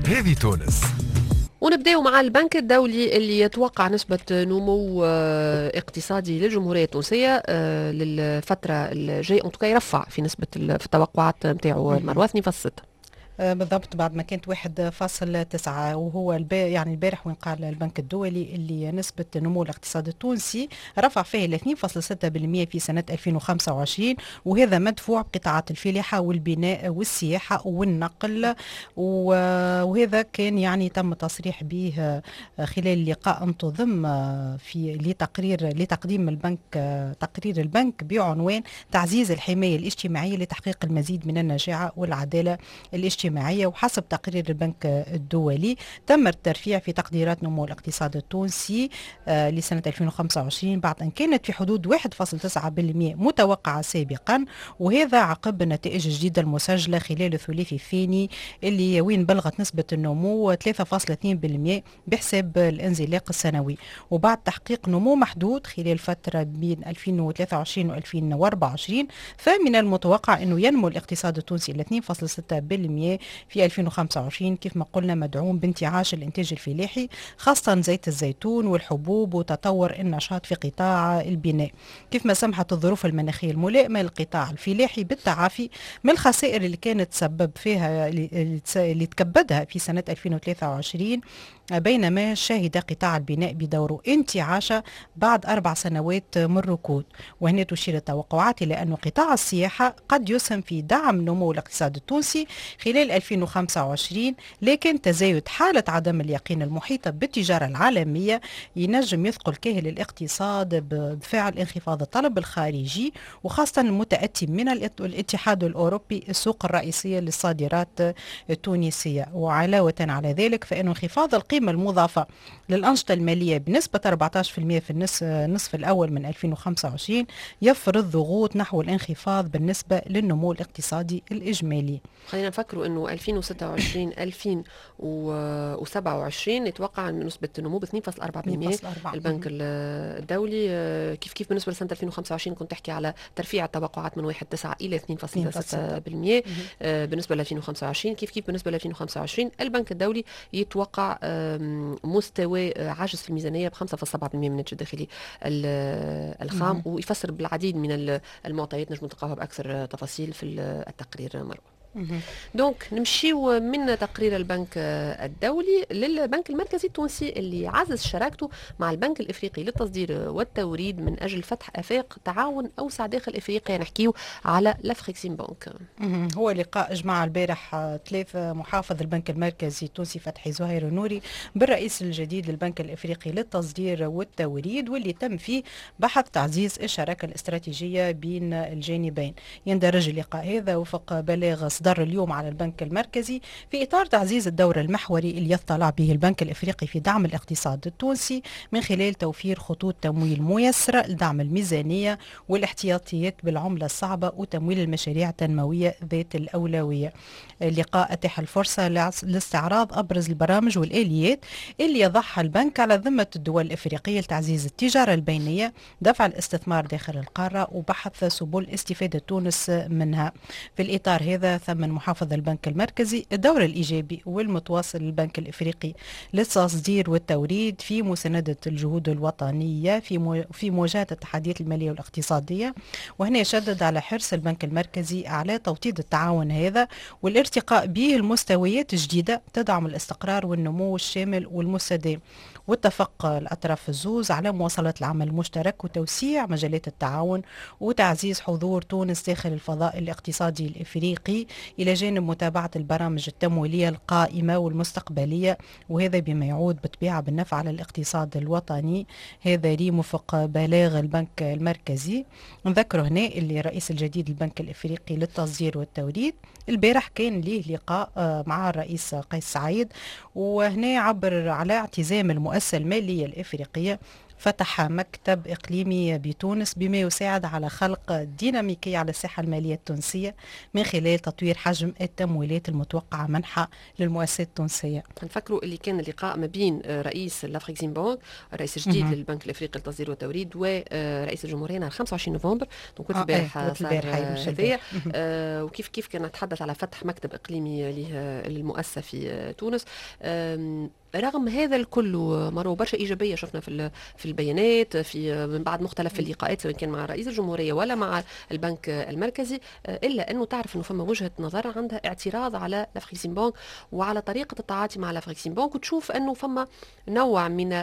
هذه تونس. ونبداو مع البنك الدولي اللي يتوقع نسبة نمو اقتصادي للجمهورية التونسية للفترة الجاية، ان يرفع في نسبة في التوقعات نتاعو مروه 2.6 بالضبط، بعد ما كانت 1.9. وهو يعني البارح وين قال البنك الدولي اللي نسبة نمو الاقتصاد التونسي رفع فيه ل 2.6% في سنة 2025، وهذا مدفوع بقطاعات الفلاحة والبناء والسياحة والنقل. وهذا كان يعني تم تصريح به خلال لقاء انتظم في لتقديم البنك تقرير البنك بعنوان تعزيز الحماية الاجتماعية لتحقيق المزيد من النجاعة والعدالة الاجتماعية. وحسب تقرير البنك الدولي تم الترفيع في تقديرات نمو الاقتصاد التونسي لسنة 2025 بعد أن كانت في حدود 1.9% متوقعة سابقا، وهذا عقب النتائج الجديدة المسجلة خلال الثلاثي الثاني اللي وين بلغت نسبة النمو 3.2% بحساب الانزلاق السنوي، وبعد تحقيق نمو محدود خلال فترة بين 2023 و 2024 فمن المتوقع أنه ينمو الاقتصاد التونسي إلى 2.6% في 2025 كيف ما قلنا، مدعوم بانتعاش الانتاج الفلاحي خاصة زيت الزيتون والحبوب وتطور النشاط في قطاع البناء، كيف ما سمحت الظروف المناخية الملائمة للقطاع الفلاحي بالتعافي من الخسائر اللي كانت تسبب فيها اللي تكبدها في سنة 2023، بينما شهد قطاع البناء بدوره انتعاشة بعد 4 سنوات من ركود. وهنا تشير التوقعات إلى أن قطاع السياحة قد يسهم في دعم نمو الاقتصاد التونسي خلال 2025، لكن تزايد حالة عدم اليقين المحيطة بالتجارة العالمية ينجم يثقل كاهل الاقتصاد بفعل انخفاض الطلب الخارجي، وخاصة المتأتي من الاتحاد الأوروبي السوق الرئيسية للصادرات التونسية. وعلاوة على ذلك فإن انخفاض القيمة المضافة للأنشطة المالية بنسبة 14% في النصف الأول من 2025 يفرض ضغوط نحو الانخفاض بالنسبة للنمو الاقتصادي الإجمالي. خلينا نفكروا انه 2026 2027 نتوقع ان نسبة النمو ب 2.4%. البنك الدولي كيف بالنسبة لسنة 2025 كنت تحكي على ترفيع التوقعات من 1.9 إلى 2.6%. بالنسبة ل 2025 كيف بالنسبة ل 2025 البنك الدولي يتوقع مستوى عاجز في الميزانية ب 5.7% من الناتج الداخلي الخام، ويفسر بالعديد من المعطيات نجم تلقاوها بأكثر تفاصيل في التقرير مروه. دونك نمشيو من تقرير البنك الدولي للبنك المركزي التونسي اللي عزز شراكته مع البنك الافريقي للتصدير والتوريد من اجل فتح افاق تعاون اوسع داخل افريقيا. نحكيو على لافريكسيم بانك. هو لقاء جمع البارح 3 محافظ البنك المركزي التونسي فتحي زهير النوري بالرئيس الجديد للبنك الافريقي للتصدير والتوريد، واللي تم فيه بحث تعزيز الشراكه الاستراتيجيه بين الجانبين. يندرج اللقاء هذا وفق بلاغ صدر اليوم على البنك المركزي في إطار تعزيز الدور المحوري اللي يطلع به البنك الإفريقي في دعم الاقتصاد التونسي من خلال توفير خطوط تمويل ميسرة لدعم الميزانية والاحتياطيات بالعملة الصعبة وتمويل المشاريع التنموية ذات الأولوية. اللقاء أتاح الفرصة لاستعراض أبرز البرامج والآليات اللي يضعها البنك على ذمة الدول الإفريقية لتعزيز التجارة البينية، دفع الاستثمار داخل القارة، وبحث سبل استفادة تونس منها. في الإطار هذا ثمن محافظ البنك المركزي الدور الإيجابي والمتواصل للبنك الإفريقي للتصدير والتوريد في مساندة الجهود الوطنية في مواجهة التحديات المالية والاقتصادية. وهنا شدد على حرص البنك المركزي على توطيد التعاون هذا والارتقاء به المستويات الجديدة تدعم الاستقرار والنمو الشامل والمستدام، واتفق الأطراف الزوز على مواصلة العمل المشترك وتوسيع مجالات التعاون وتعزيز حضور تونس داخل الفضاء الاقتصادي الإفريقي إلى جانب متابعة البرامج التمويلية القائمة والمستقبلية، وهذا بما يعود بالطبيعة بالنفع على الاقتصاد الوطني. هذا لي وفق بلاغ البنك المركزي. نذكر هنا اللي رئيس الجديد البنك الإفريقي للتصدير والتوريد البارح كان ليه لقاء مع الرئيس قيس سعيد، وهنا عبر على اعتزام المؤسسة المالية الإفريقية فتح مكتب إقليمي بتونس بما يساعد على خلق ديناميكية على الساحة المالية التونسية من خلال تطوير حجم التمويلات المتوقعة منحة للمؤسسات التونسية. نفكروا اللي كان اللقاء ما بين رئيس لافريكسيم بانك، رئيس الجديد للبنك الافريقي للتصدير والتوريد، ورئيس الجمهوريه نهار 25 نوفمبر. دونك البارحه صار هذايا. وكيف كيف كان نتحدث على فتح مكتب اقليمي للمؤسسه في تونس. رغم هذا الكل مروا برشا ايجابيه شفنا في البيانات في من بعد مختلف اللقاءات سواء كان مع رئيس الجمهوريه ولا مع البنك المركزي، الا انه تعرف انه فما وجهه نظر عندها اعتراض على لافريكسيم بانك وعلى طريقه التعاطي مع لافريكسيم بانك، وتشوف انه فما نوع من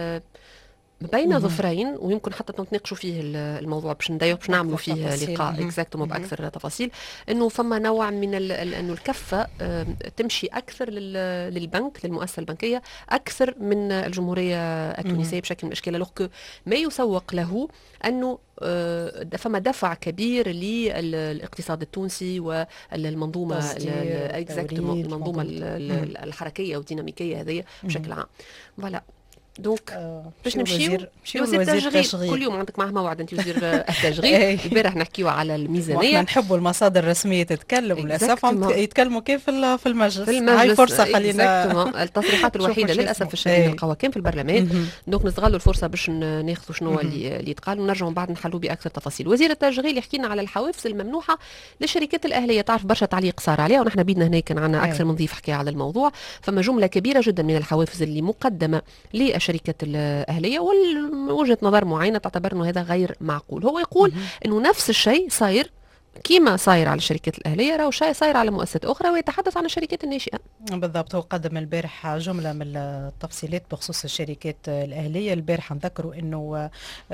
بين ظفرين، ويمكن حتى نتناقشوا فيه الموضوع باش نعملوا فيه لقاء اكزاكتومون باكثر تفاصيل، انه فما نوع من انه الكفه تمشي اكثر للبنك للمؤسسه البنكيه اكثر من الجمهوريه التونسيه بشكل من الاشكال، لوغ ما يسوق له انه فما دفع كبير للاقتصاد التونسي والمنظومه المنظومه الحركيه والديناميكيه هذه بشكل عام. فوالا دونك باش نمشيو وزير التشغيل. كل يوم عندك معه موعد انت وزير التشغيل. البارح نحكيو على الميزانيه. احنا نحبوا المصادر الرسميه تتكلم، للاسف يتكلموا كيف في المجلس. هاي فرصه خلينا التصريحات الوحيده للاسف الشديد نلقاوها كان في البرلمان. دونك نستغلوا الفرصه باش ناخذوا شنو اللي يتقال ونرجعوا من بعد نحلوا باكثر تفاصيل. وزير التشغيل يحكي لنا على الحوافز الممنوحه للشركات الاهليه. تعرف برشا تعليق صار عليها ونحن بيدنا هنا كان عندنا اكثر من ضيف حكى على الموضوع. فما جمله كبيره جدا من الحوافز اللي مقدمه الشركات الأهلية، ووجهة نظر معينة تعتبر أنه هذا غير معقول. هو يقول أنه نفس الشيء صاير كيما صاير على الشركات الأهلية راهو شيء صاير على مؤسسات أخرى، ويتحدث عن الشركات الناشئة. بالضبط. هو قدم البارح جملة من التفصيلات بخصوص الشركات الأهلية. البارح نذكروا أنه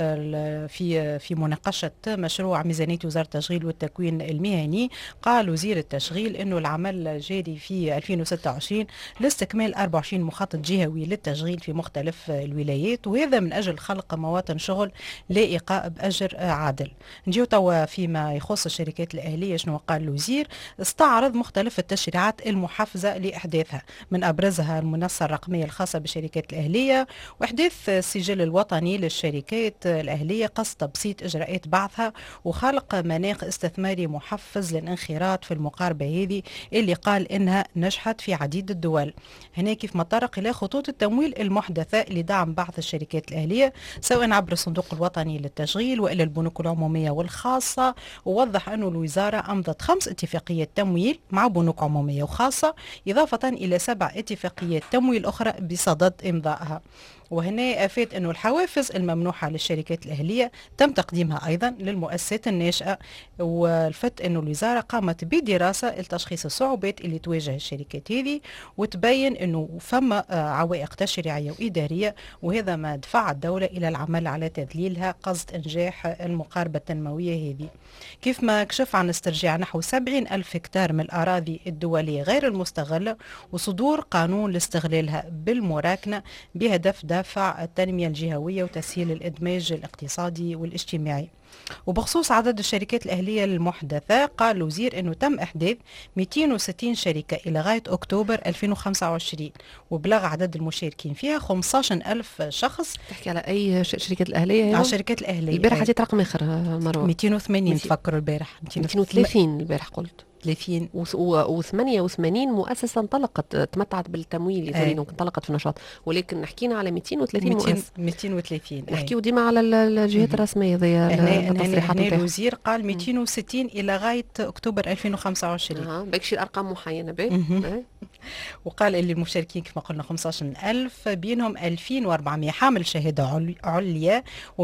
في مناقشة مشروع ميزانية وزارة التشغيل والتكوين المهني، قال وزير التشغيل أنه العمل جاري في 2026 لاستكمال 24 مخطط جهوي للتشغيل في مختلف الولايات، وهذا من أجل خلق مواطن شغل لائقة بأجر عادل. نجيو توا فيما يخص الشركات الأهلية شنو قال الوزير. استعرض مختلف التشريعات المحفزة لإحداثها، من أبرزها المنصة الرقمية الخاصة بالشركات الأهلية، وإحداث السجل الوطني للشركات الأهلية قصد تبسيط إجراءات بعضها وخلق مناخ استثماري محفز للانخراط في المقاربة هذه اللي قال إنها نجحت في عديد الدول. هنا كيف ما طرق إلى خطوط التمويل المحدثة لدعم بعض الشركات الأهلية سواء عبر الصندوق الوطني للتشغيل وإلى البنوك العمومية والخاصة. ووضح أن الوزارة أمضت 5 اتفاقيات تمويل مع بنوك عمومية وخاصة، إضافة إلى 7 اتفاقيات تمويل أخرى بصدد إمضائها. وهنا أفاد أنه الحوافز الممنوحة للشركات الأهلية تم تقديمها أيضا للمؤسسات الناشئة، والفت أنه الوزارة قامت بدراسة لتشخيص الصعوبات اللي تواجه الشركات هذه، وتبين أنه فما عوائق تشريعية وإدارية، وهذا ما دفع الدولة إلى العمل على تذليلها قصد إنجاح المقاربة التنموية هذه. كيف ما كشف عن استرجاع نحو 70,000 هكتار من الأراضي الدولية غير المستغلة وصدور قانون لاستغلالها بالمراكنة بهدف دفع التنمية الجهوية وتسهيل الإدماج الاقتصادي والاجتماعي. وبخصوص عدد الشركات الأهلية المحدثة، قال الوزير أنه تم إحداث 260 شركة إلى غاية أكتوبر 2025، وبلغ عدد المشاركين فيها 15,000 شخص. تحكي على أي شركات الأهلية؟ على الشركات الأهلية. البارح عطيت رقم آخر مروة. 280 تفكروا البارح. 230 البارح قلت. 30 و88 مؤسسة انطلقت تمتعت بالتمويل انطلقت في النشاط، ولكن حكينا على 230 مؤسسة. 230 نحكيو ديما على الجهات الرسمية ذي التصريحات. هنا الوزير قال 260 إلى غاية أكتوبر 2025. باكشي الأرقام محينة به. وقال اللي المشاركين كما قلنا 15,000 بينهم 2,400 حامل شهادة عليا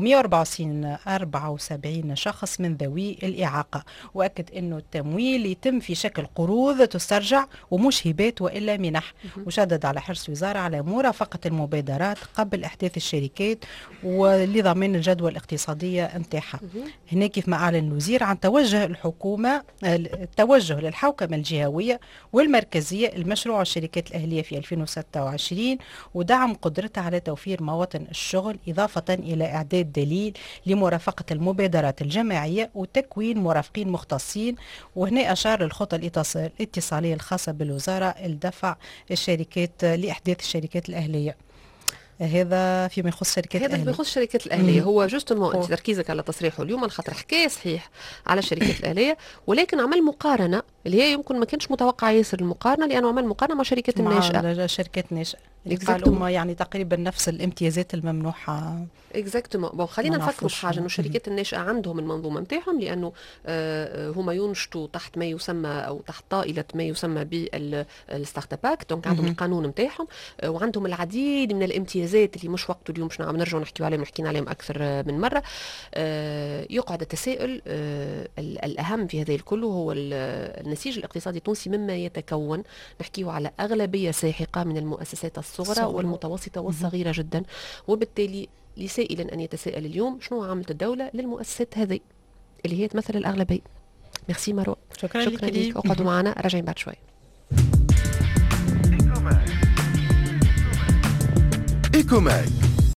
و174 شخص من ذوي الإعاقة. وأكد أنه التمويل يتم في شكل قروض تسترجع ومش هبات وإلا منح. وشدد على حرص الوزارة على مرافقة المبادرات قبل إحداث الشركات ولضمان الجدوى الاقتصادية نتاعها. هنا كيف ما أعلن الوزير عن توجه الحكومة التوجه للحوكمة الجهوية والمركزية المشروع الشركات الأهلية في 2026 ودعم قدرتها على توفير مواطن الشغل، إضافة إلى إعداد دليل لمرافقة المبادرات الجماعية وتكوين مرافقين مختصين. وهنا أشار للخطة الاتصالية الخاصة بالوزارة لدفع الشركات لإحداث الشركات الأهلية. هذا فيما يخص الشركات الأهلية. هذا فيما يخص الشركات الأهلية. هو جوستومون انت تركيزك على تصريحه اليوم خاطر حكايه صحيح على الشركات الأهلية، ولكن عمل مقارنة اللي هي يمكن ما كانش متوقع ياسر المقارنة، لأنه عمل مقارنة مع شركات الناشئة. شركات ناشئة اللي قالوا يعني تقريبا نفس الامتيازات الممنوحة. اكزاكتومون. خلينا نفكروا بحاجه انه الشركات الناشئه عندهم المنظومه نتاعهم، لانه هما ينشطوا تحت ما يسمى او تحت طائله ما يسمى بالستارت اب اكت، دونك عندهم القانون نتاعهم، وعندهم العديد من الامتيازات اللي مش وقته اليوم باش نرجعوا نحكيوا عليهم، حكينا عليهم اكثر من مره. يقعد التساؤل الاهم في هذا الكل هو النسيج الاقتصادي التونسي مما يتكون، نحكيوا على اغلبيه ساحقه من المؤسسات الصغرى والمتوسطه والصغيره جدا، وبالتالي لسائل أن يتساءل اليوم شنو عملت الدولة للمؤسسات هذه اللي هي تمثل الأغلبية. ميرسي مروة. شكرا لك. اقعدوا معنا، راجعين بعد شوي. إيكوماك